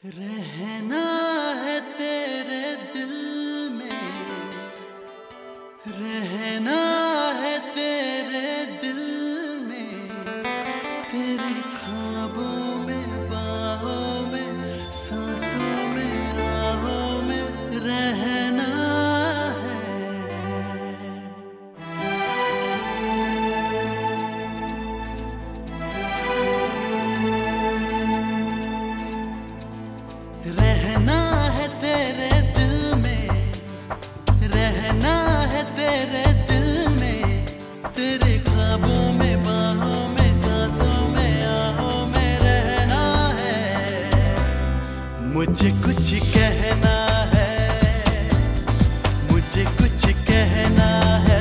रहना है तेरे दिल में, रहना है तेरे दिल में, तेरे ख्वाबों में, बाहों में, सांसों में, आहों में रहना है। रहना है तेरे दिल में, रहना है तेरे दिल में, तेरे ख्वाबों में, बाहों में, सांसों में, आहों में रहना है। मुझे कुछ कहना है, मुझे कुछ कहना है।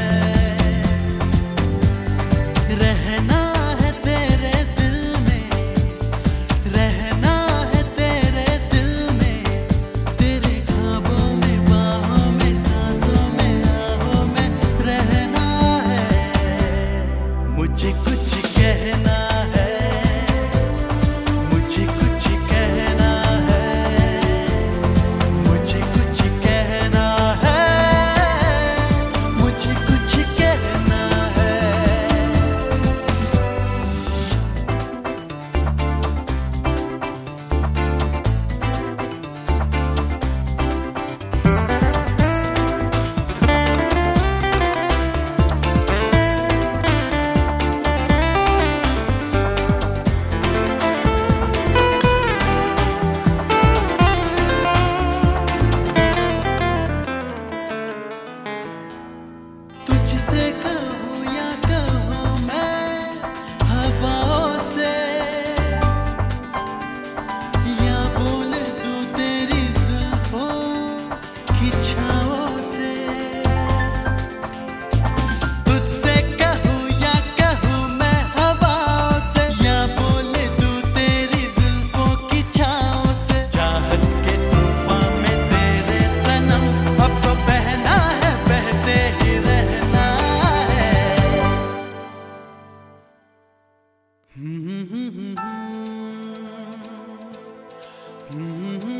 रहना है तेरे दिल में, रहना है तेरे दिल में, तेरे ख्वाबों में, बाहों में, सांसों में, आहों में रहना है। मुझे कुछ कहना है, मुझे कुछ कहना है, मुझे कुछ कहना है, मुझे कुछ कहना है। तुझसे कहूँ या कहूँ मैं हवाओं से, या बोल दूँ तेरी जुल्फों की छाओं से। तुझसे कहूँ या कहूँ मैं हवाओं से, या बोल दूँ तेरी जुल्फों की छाओं से। चाहत के तूफान में तेरे सनम अब तो बहना है, बहते ही रहना है। Hmm